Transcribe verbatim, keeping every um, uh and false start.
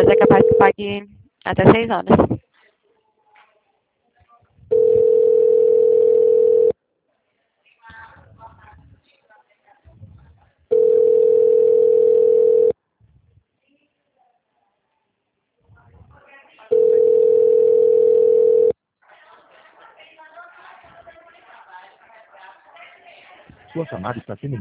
mas é capaz que pague até seis horas. Sua chamada está sendo